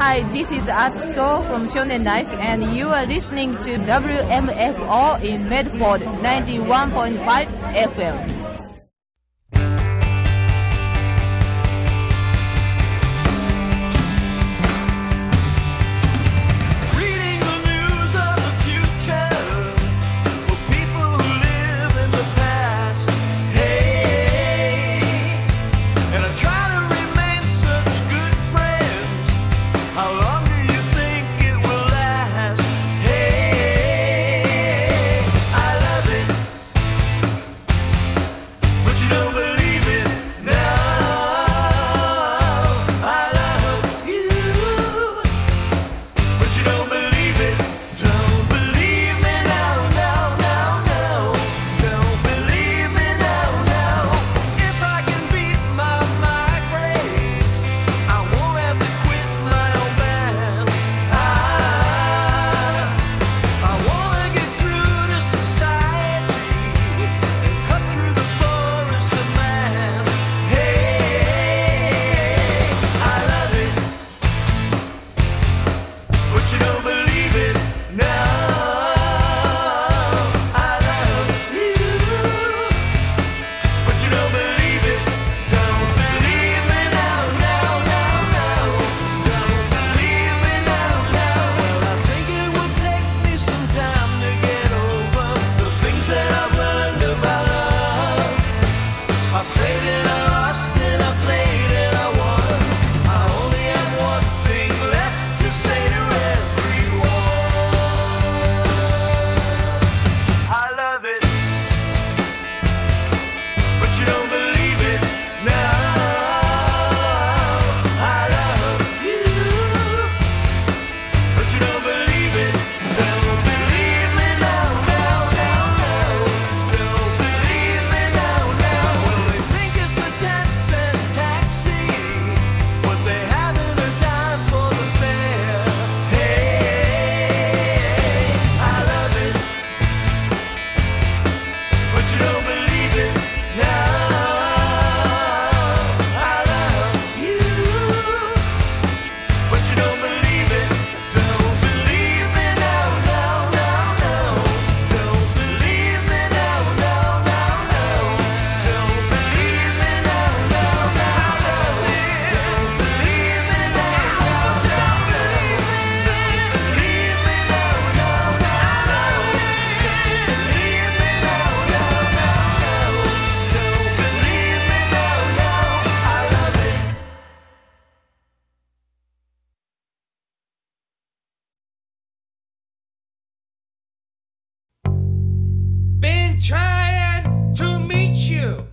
Hi, this is Atsuko from Shonen Life, and you are listening to WMFO in Medford 91.5 FM. Trying to meet you.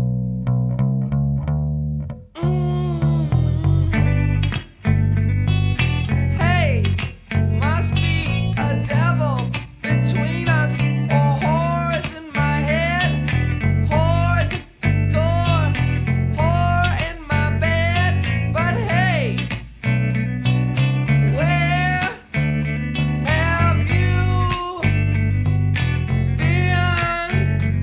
Hey, must be a devil between us, or whores in my head, whores at the door, whore in my bed. But hey, where have you been?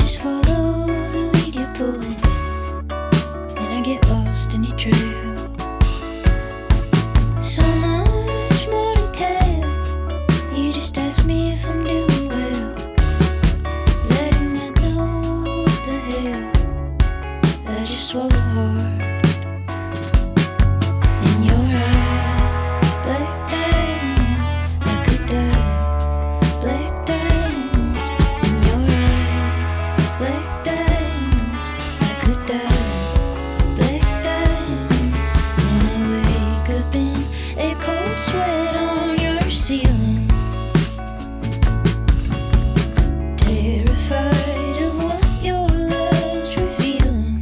just follow the lead you're pulling, and I get lost in your trail. So much more to tell. You just ask me if I'm doing well, letting not know what the hell. I just swallow hard. In your eyes, black diamonds, I could die. Black diamonds, in your eyes, black diamonds, I could die. Black diamonds, and I wake up in a cold sweat on your ceiling, terrified of what your love's revealing.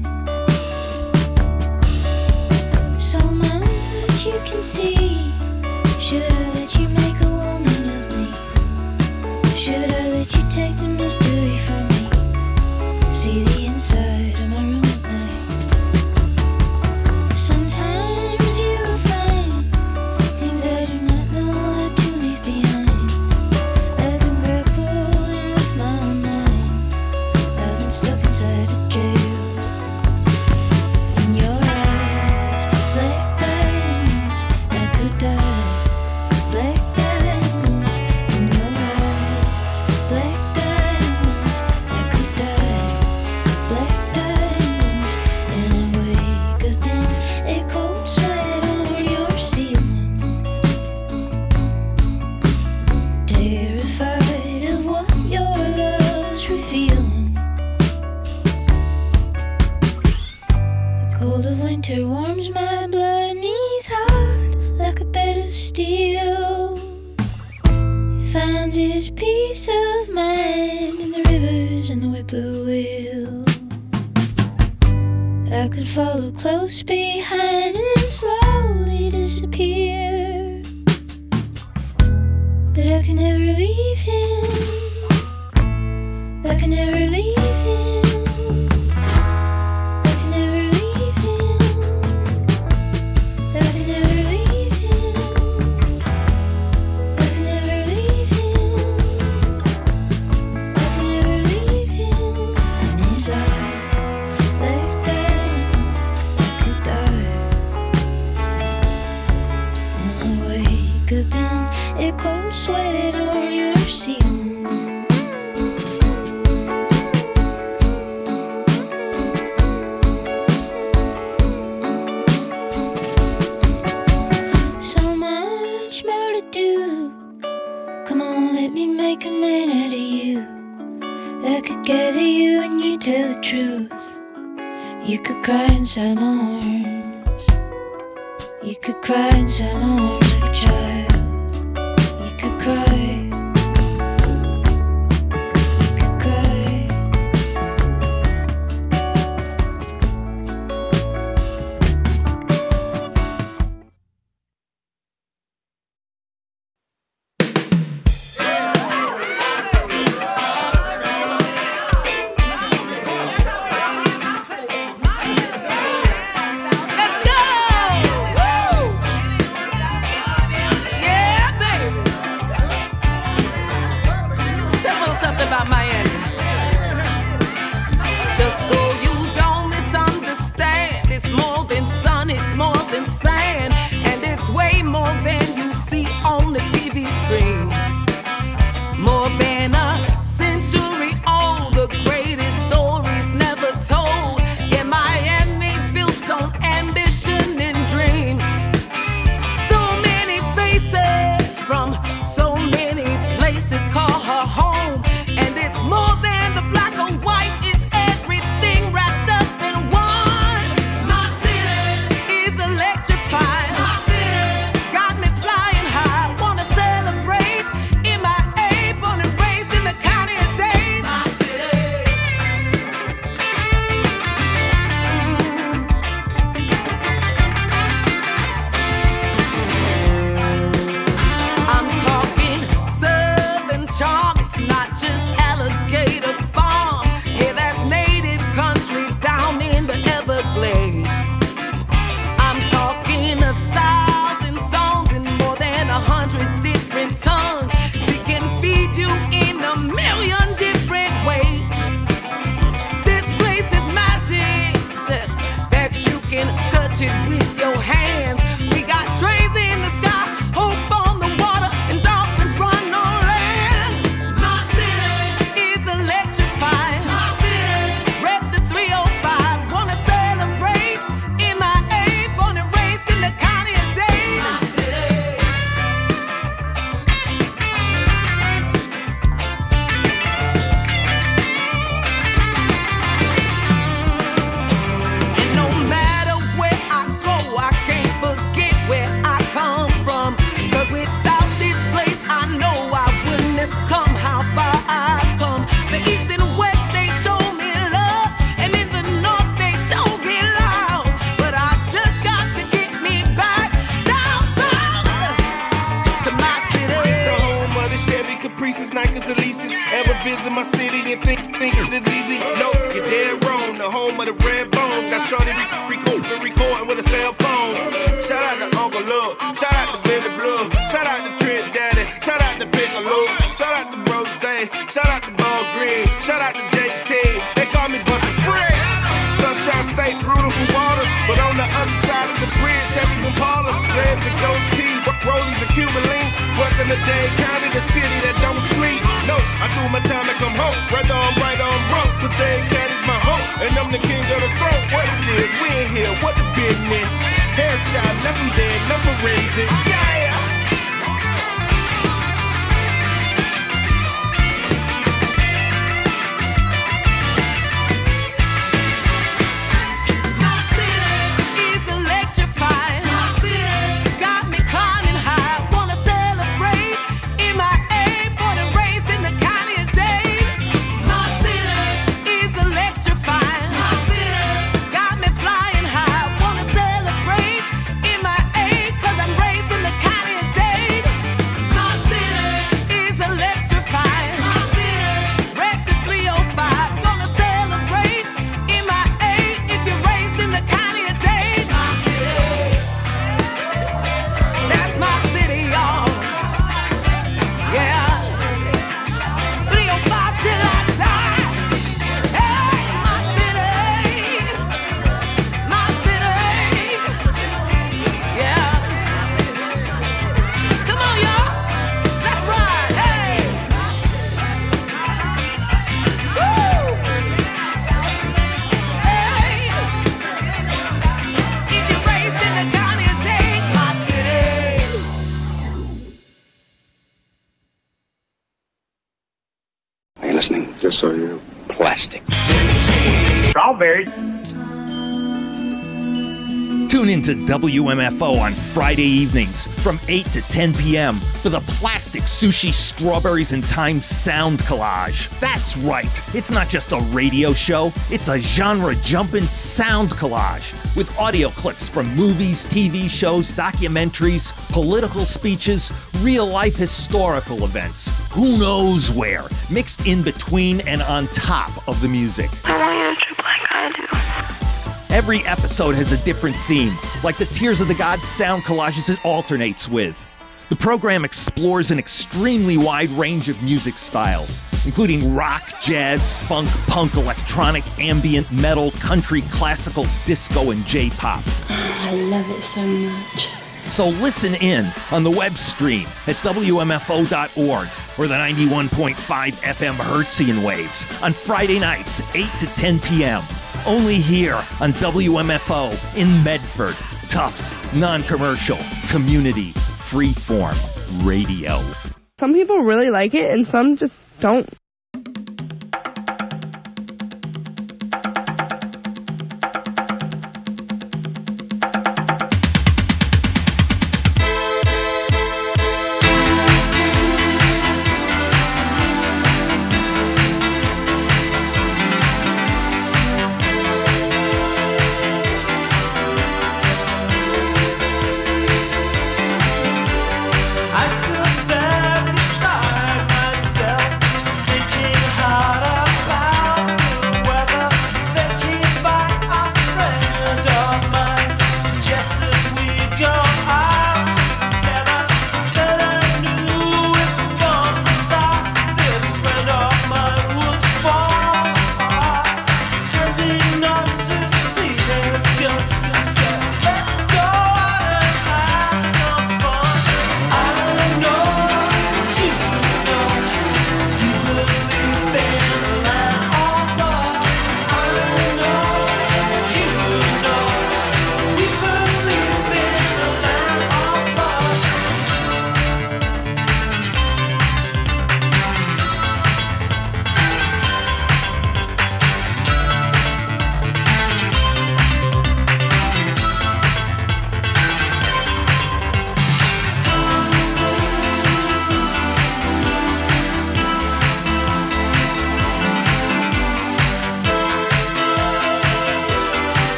So much you can see. Should I let you make a woman of me? Should I let you take the mystery from me? See the inside of my room at night. Sometimes you will find things I do not know how to leave behind. I've been grappling with my own mind. I've been stuck inside a jail. In your eyes, black diamonds, I could die. Black diamonds, in your eyes, black diamonds, I could die. Black diamonds, and I wake up in a cold sweat on your ceiling, terrified of what your love's revealing. The cold of winter warms my blood, knees hot like a bed of steel. He finds his peace of mind in the rivers and the whippoorwill. I could follow close behind and then slowly disappear, but I can never leave him. I can never leave him. I can never leave him. I can never leave him. I can never leave him. I can never leave him. In his eyes, like diamonds, I could die. And I wake up in a cold sweat on your ceiling. So much more to do. Come on, let me make a man out of you. I could gather you and you tell the truth. You could cry inside my arms. You could cry inside my arms like a child. You could cry. You could cry. Let's go! Woo! Yeah, baby. Hey, shout out to Bo Green, shout out to JT. They call me Busta Free. Sunshine State, beautiful waters, but on the other side of the bridge, Chevys and Paula's, dreads and goatee, rollies and Cuban link. Working the Dade County, the city that don't sleep. No, I do my time and come home, whether I'm right or I'm wrong. The Dade County's my home, and I'm the king of the throne. What it is, we in here, what the business? Headshot, left him dead, no forensics. Yeah. Just so you know. Plastic. Strawberries. Tune into WMFO on Friday evenings from 8 to 10 p.m. for the Plastic Sushi Strawberries and Time Sound Collage. That's right, it's not just a radio show, it's a genre-jumping sound collage with audio clips from movies, TV shows, documentaries, political speeches, real-life historical events, who knows where, mixed in between and on top of the music. I want you to trip like I do. Every episode has a different theme, like the Tears of the Gods sound collages it alternates with. The program explores an extremely wide range of music styles, including rock, jazz, funk, punk, electronic, ambient, metal, country, classical, disco, and J-pop. I love it so much. So listen in on the web stream at WMFO.org or the 91.5 FM Hertzian waves on Friday nights, 8 to 10 p.m. Only here on WMFO in Medford. Tufts, non-commercial, community, freeform radio. Some people really like it and some just don't. I stood there beside myself.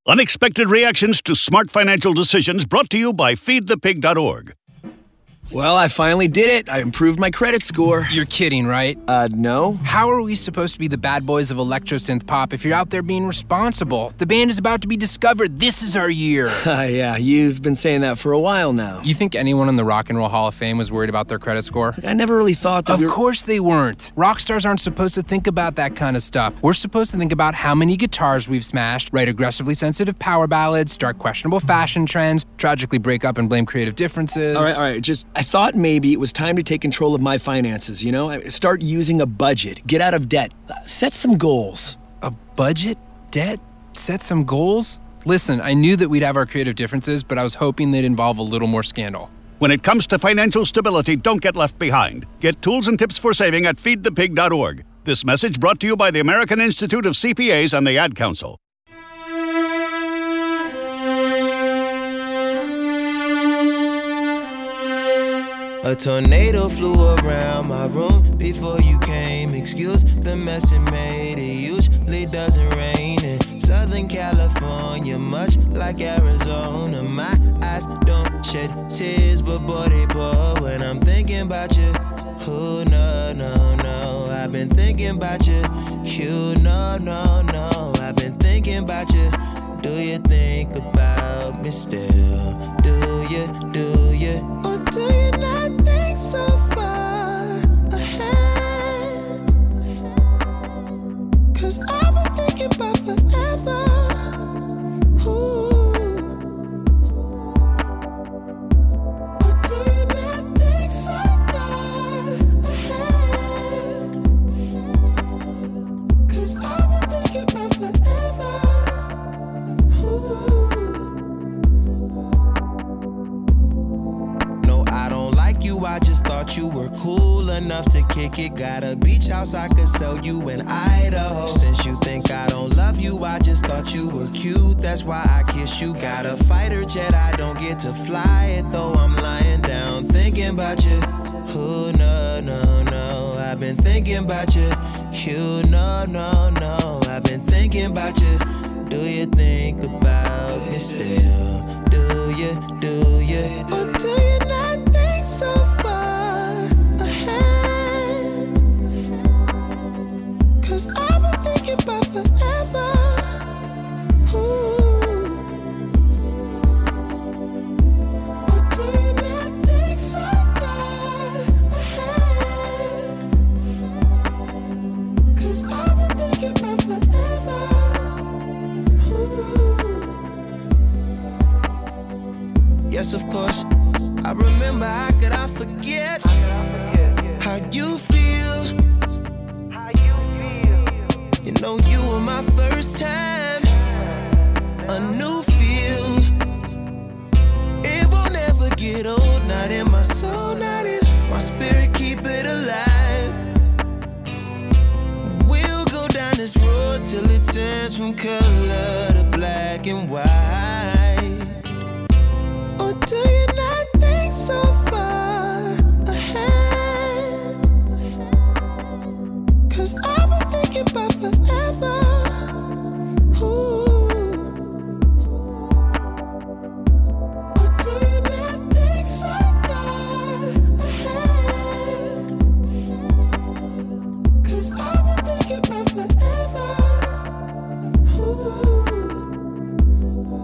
Unexpected reactions to smart financial decisions brought to you by feedthepig.org. Well, I finally did it. I improved my credit score. You're kidding, right? No. How are we supposed to be the bad boys of electro-synth pop if you're out there being responsible? The band is about to be discovered. This is our year. Yeah, you've been saying that for a while now. You think anyone in the Rock and Roll Hall of Fame was worried about their credit score? I never really thought that Of course they weren't. Rock stars aren't supposed to think about that kind of stuff. We're supposed to think about how many guitars we've smashed, write aggressively sensitive power ballads, start questionable fashion trends, tragically break up and blame creative differences. All right, I thought maybe it was time to take control of my finances, you know? Start using a budget, get out of debt, set some goals. A budget? Debt? Set some goals? Listen, I knew that we'd have our creative differences, but I was hoping they'd involve a little more scandal. When it comes to financial stability, don't get left behind. Get tools and tips for saving at feedthepig.org. This message brought to you by the American Institute of CPAs and the Ad Council. A tornado flew around my room before you came. Excuse the mess it made. It usually doesn't rain in Southern California, much like Arizona. My eyes don't shed tears, but boy, they pour when I'm thinking about you. Oh, no, I've been thinking about you. You, no, I've been thinking about you. Do you think about me still? Do you? Or do you not think so far ahead? 'Cause I've been thinking about forever. Ooh. Or do you not think so far ahead? 'Cause I've been thinking about forever. No, I don't like you, I just thought you were cool enough to kick it. Got a beach house I could sell you in Idaho. Since you think I don't love you, I just thought you were cute. That's why I kiss you. Got a fighter jet, I don't get to fly it, though I'm lying down thinking about you. Oh, no, I've been thinking about you. You, no, I've been thinking about you. Do you think about me still? Do you? Or do you not think so far ahead? 'Cause I've been thinking about forever. Ooh. Or do you not think so far ahead? 'Cause I've been thinking about forever. Yes, of course, I remember. How could I forget how you feel? You know you were my first time, a new feel. It won't ever get old, not in my soul, not in my spirit, keep it alive. We'll go down this road till it turns from color to black and white. Or do you not think so far ahead? 'Cause I've been thinking about forever. Ooh. Or do you not think so far ahead? 'Cause I've been thinking about forever. Ooh.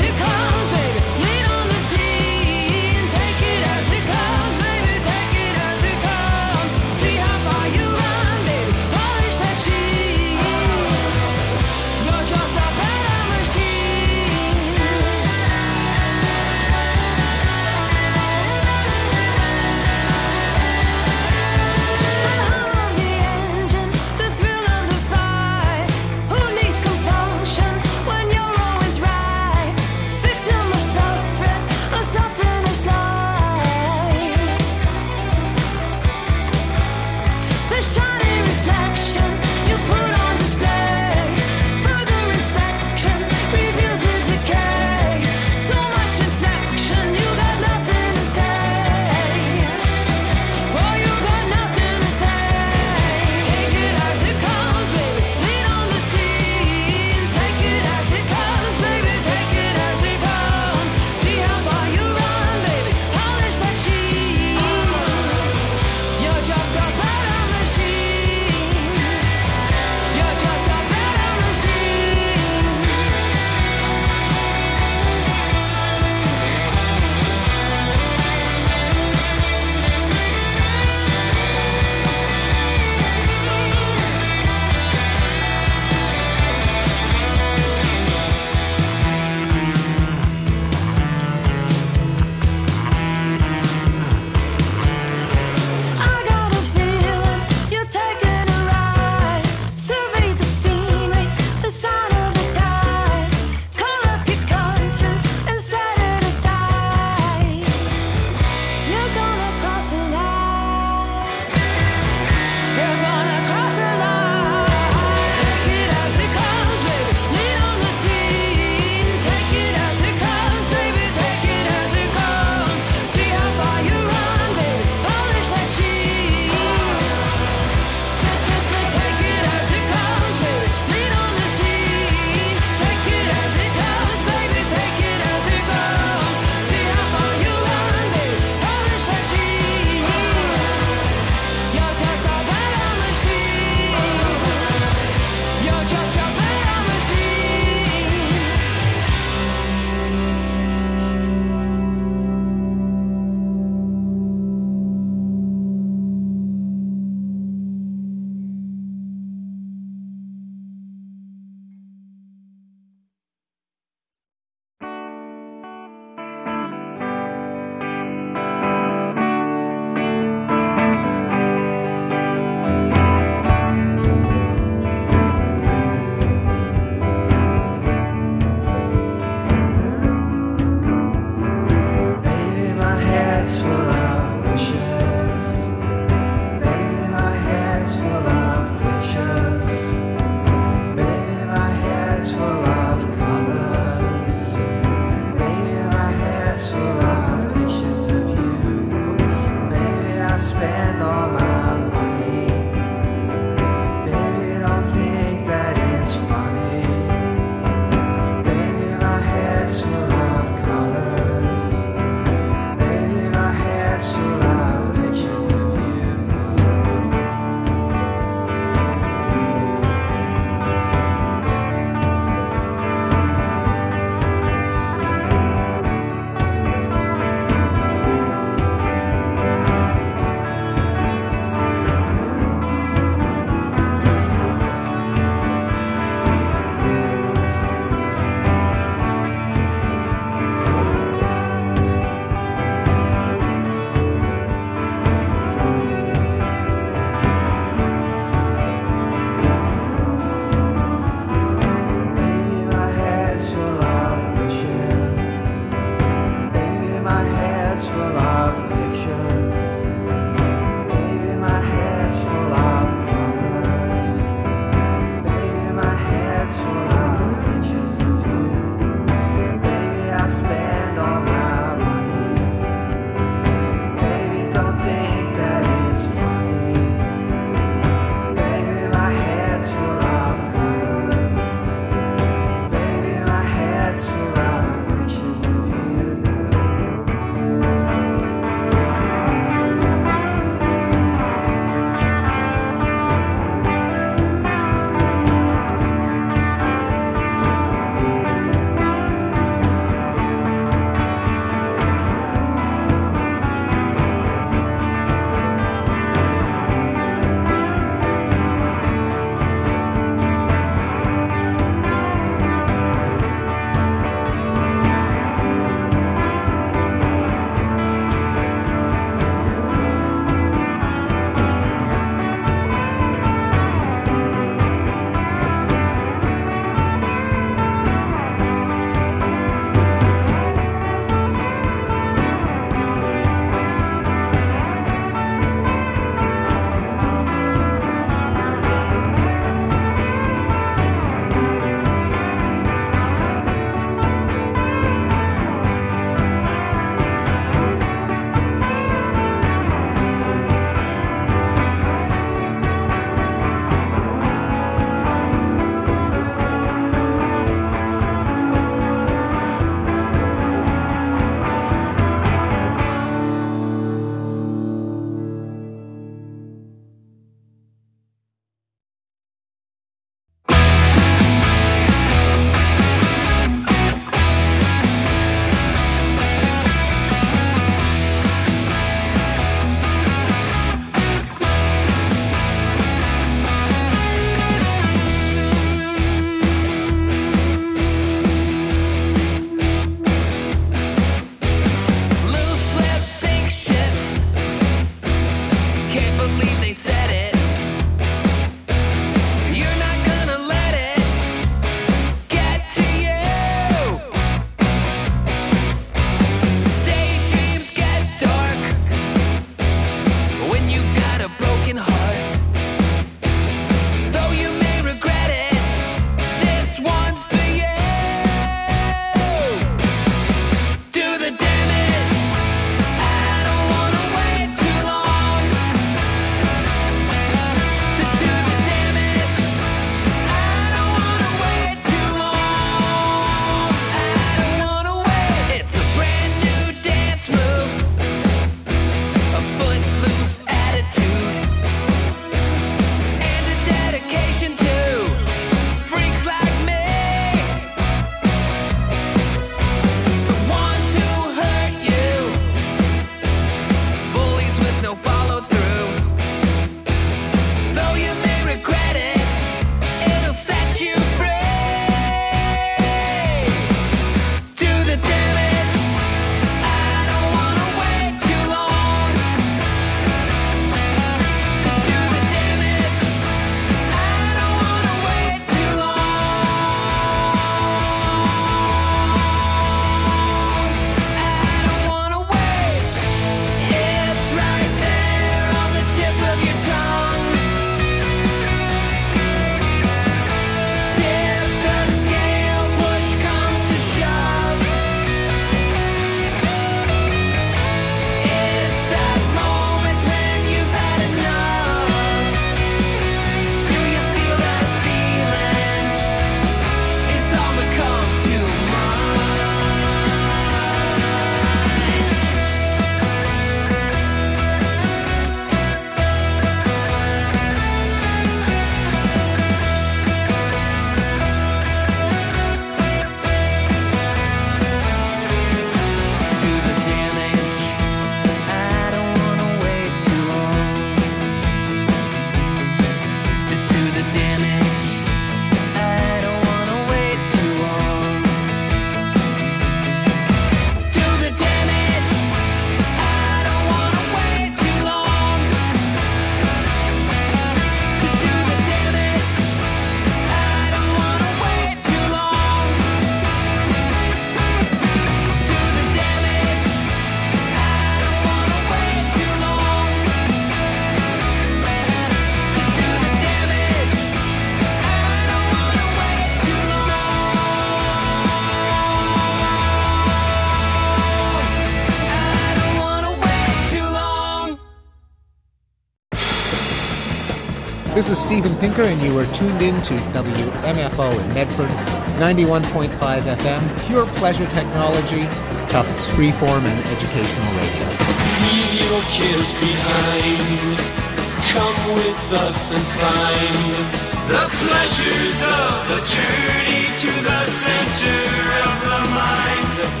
This is Steven Pinker, and you are tuned in to WMFO in Medford, 91.5 FM, pure pleasure technology, Tufts freeform and educational radio. Leave your kids behind. Come with us and find the pleasures of the journey to the center of the mind.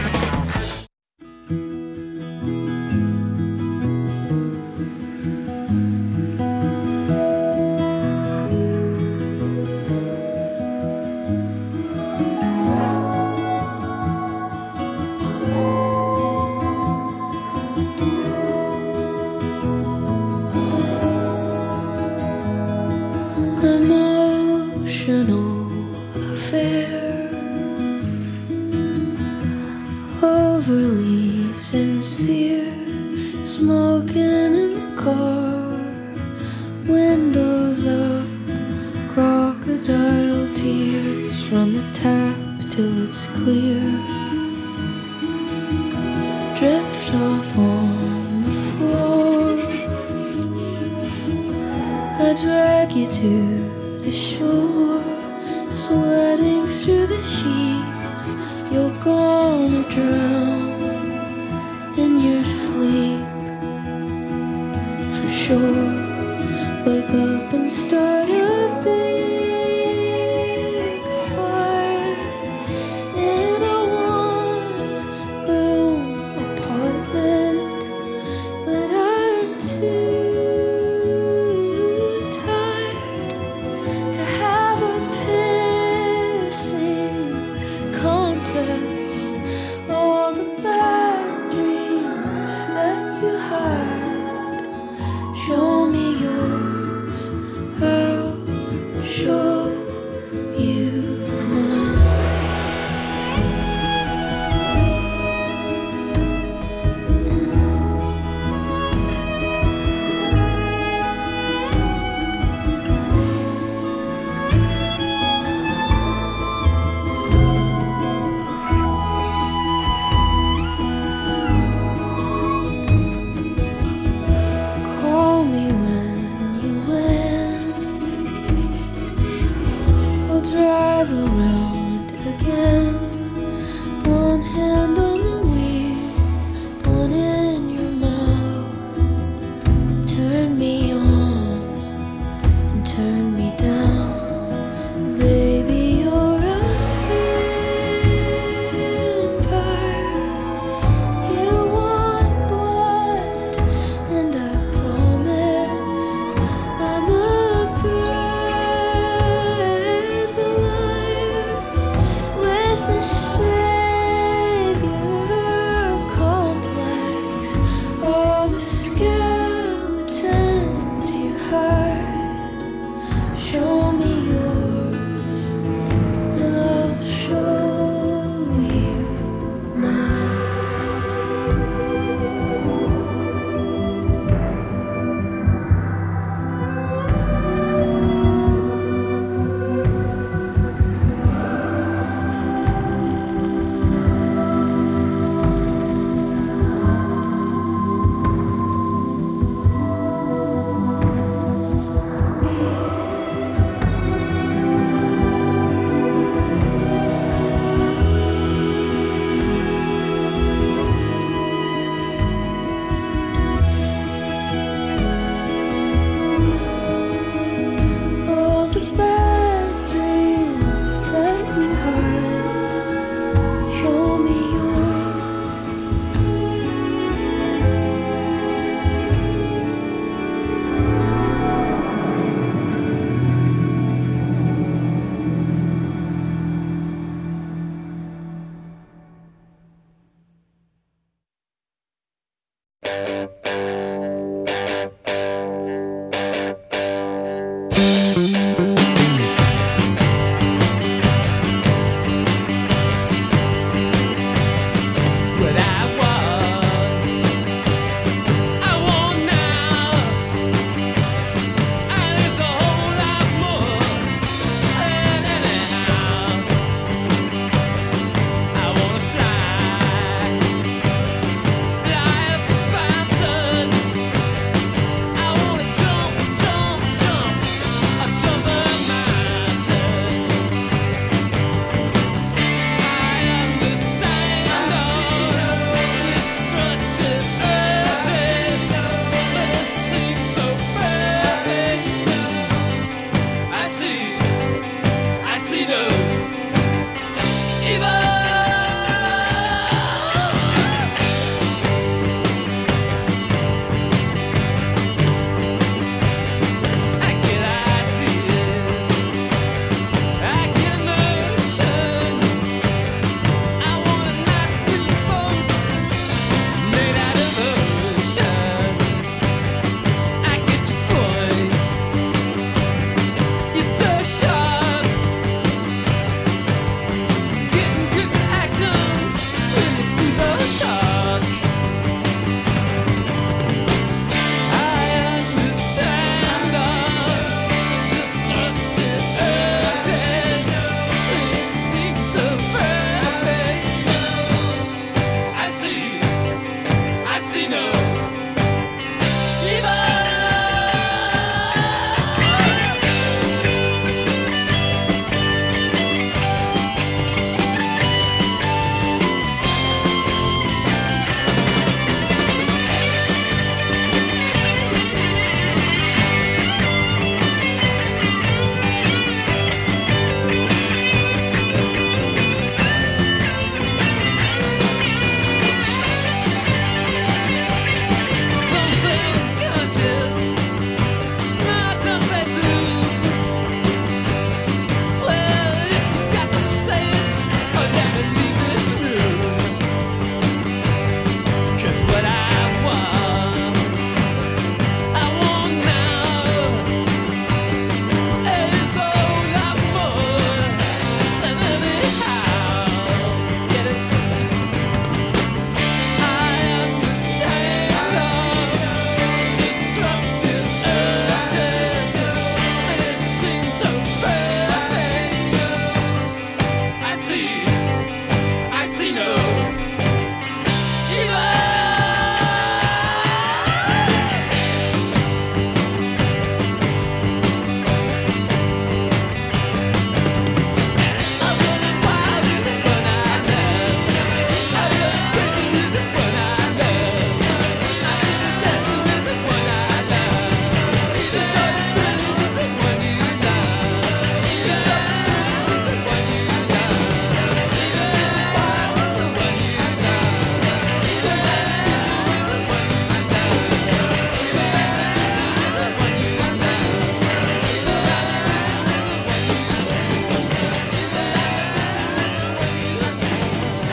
Emotional affair, overly sincere, smoking in the car, windows up, crocodile tears, run the tap till it's clear, drift off on the floor, I drag you to the shore, sweating through the sheets, you're gonna drown in your sleep, for sure. Wake up and start a bit.